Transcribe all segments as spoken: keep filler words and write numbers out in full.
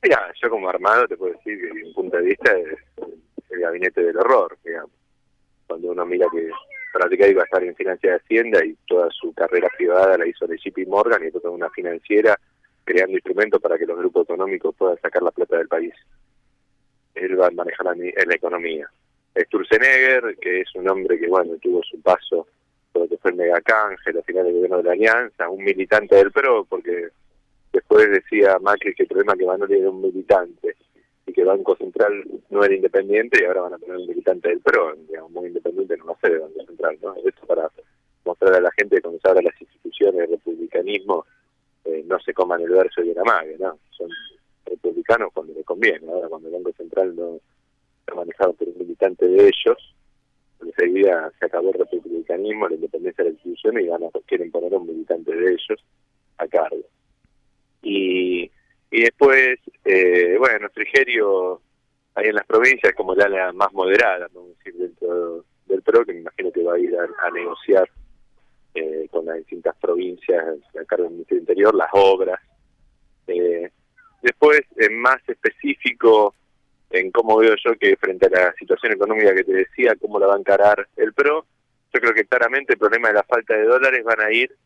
Mira, yo como armado te puedo decir que desde un punto de vista es el gabinete del horror, digamos. Cuando uno mira que Pratibay iba a estar en Financia de Hacienda y toda su carrera privada la hizo de J P Morgan y toda una financiera creando instrumentos para que los grupos económicos puedan sacar la plata del país. Él va a manejar la, la economía. Sturzenegger, que es un hombre que, bueno, tuvo su paso por lo que fue el megacángel al final del gobierno de la Alianza, un militante del P R O, porque después decía Macri que el problema es que Vanoli era un militante y que Banco Central no era independiente y ahora van a poner un militante del P R O, digamos, muy independiente no va a ser el Banco Central, ¿no? Esto para mostrar a la gente que cuando se habla de las instituciones del republicanismo eh, no se coman el verso y el amague, ¿no? Son republicanos cuando les conviene. Ahora cuando el Banco Central no está manejado por un militante de ellos, enseguida se acabó el republicanismo, la independencia de la institución y van a, quieren poner a un militante de ellos a cargo. Y, y después, eh, bueno, Frigerio ahí en las provincias es como la ala más moderada, vamos a decir, dentro del P R O, que me imagino que va a ir a, a negociar eh, con las distintas provincias a cargo del Ministerio del Interior las obras. Eh, después, en más específico, en cómo veo yo que frente a la situación económica que te decía, cómo la va a encarar el P R O, yo creo que claramente el problema de la falta de dólares van a ir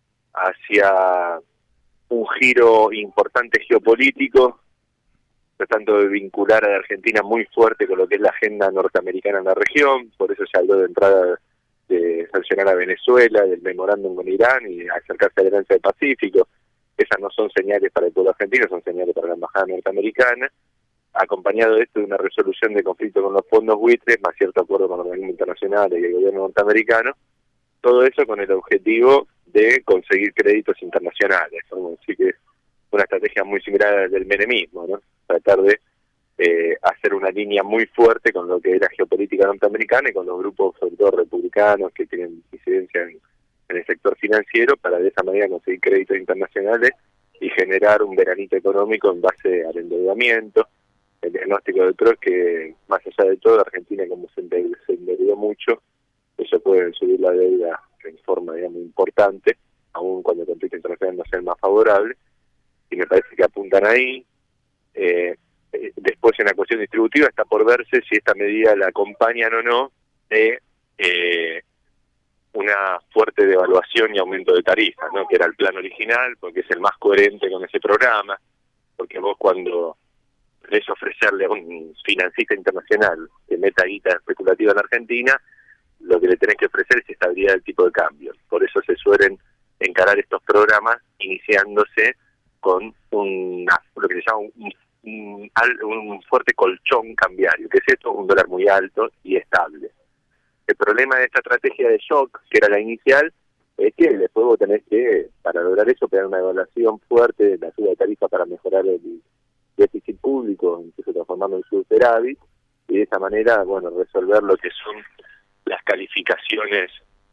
hacia un giro importante geopolítico, tratando de vincular a la Argentina muy fuerte con lo que es la agenda norteamericana en la región. Por eso se habló de entrada de sancionar a Venezuela, del memorándum con Irán y acercarse a la Alianza del Pacífico. Esas no son señales para el pueblo argentino, son señales para la embajada norteamericana. Acompañado de esto de una resolución de conflicto con los fondos buitres, más cierto acuerdo con los organismos internacionales y el gobierno norteamericano. Todo eso con el objetivo de conseguir créditos internacionales. Vamos a decir que es una estrategia muy similar al del menemismo, ¿no? Tratar de eh, hacer una línea muy fuerte con lo que es la geopolítica norteamericana y con los grupos, sobre todo republicanos, que tienen incidencia en, en el sector financiero, para de esa manera conseguir créditos internacionales y generar un veranito económico en base al endeudamiento. El diagnóstico del P R O es que, más allá de todo, Argentina, como se endeudó mucho, eso puede subir la deuda en forma, digamos, importante, aun cuando el conflicto internacional no sea el más favorable, y me parece que apuntan ahí. Eh, eh, después, en la cuestión distributiva, está por verse si esta medida la acompañan o no de eh, una fuerte devaluación y aumento de tarifas, ¿no? Que era el plan original, porque es el más coherente con ese programa, porque vos cuando es ofrecerle a un financista internacional que meta guita especulativa en Argentina, lo que le tenés que ofrecer es estabilidad del tipo de cambio. Por eso se suelen encarar estos programas iniciándose con una, lo que se llama un, un, un fuerte colchón cambiario, que es esto, un dólar muy alto y estable. El problema de esta estrategia de shock, que era la inicial, es que después vos tenés que, para lograr eso, pegar una evaluación fuerte de la suba de tarifa para mejorar el déficit público, incluso transformarlo en superávit, y de esa manera, bueno, resolver lo que son las calificaciones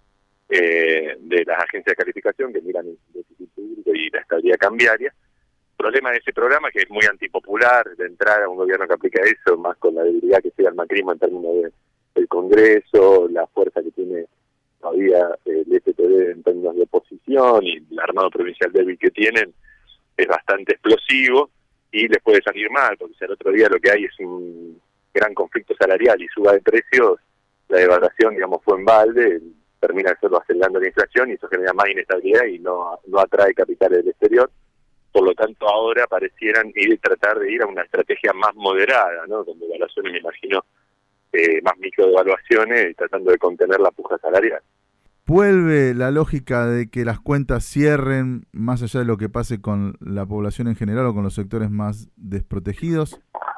eh, de las agencias de calificación que miran el déficit público y la estabilidad cambiaria. El problema de ese programa, que es muy antipopular, de entrar a un gobierno que aplica eso, más con la debilidad que sigue el macrismo en términos de, del Congreso, la fuerza que tiene todavía el F P D en términos de oposición y el armado provincial débil que tienen, es bastante explosivo y les puede salir mal, porque si al otro día lo que hay es un gran conflicto salarial y suba de precios, la devaluación, digamos, fue en balde, termina solo acelerando la inflación y eso genera más inestabilidad y no, no atrae capitales del exterior. Por lo tanto, ahora parecieran ir tratar de ir a una estrategia más moderada, ¿no? Con devaluaciones, me imagino, eh, más microdevaluaciones, tratando de contener la puja salarial. ¿Vuelve la lógica de que las cuentas cierren más allá de lo que pase con la población en general o con los sectores más desprotegidos?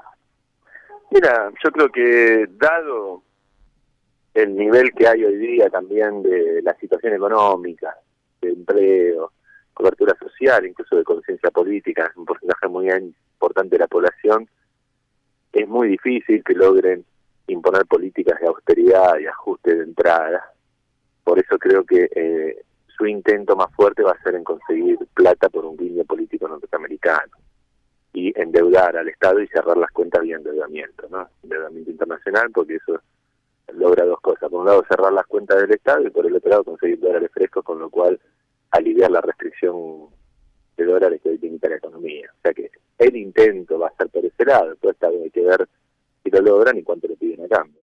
Mira, yo creo que dado el nivel que hay hoy día también de la situación económica, de empleo, cobertura social, incluso de conciencia política, un porcentaje muy importante de la población, es muy difícil que logren imponer políticas de austeridad y ajuste de entrada. Por eso creo que eh, su intento más fuerte va a ser en conseguir plata por un guiño político norteamericano y endeudar al Estado y cerrar las cuentas vía endeudamiento, ¿no? Endeudamiento internacional, porque eso logra dos cosas. Por un lado, cerrar las cuentas del Estado y por el otro lado, conseguir dólares frescos, con lo cual aliviar la restricción de dólares que hoy tiene la economía. O sea que el intento va a ser por ese lado, después hay que ver si lo logran y cuánto le piden a cambio.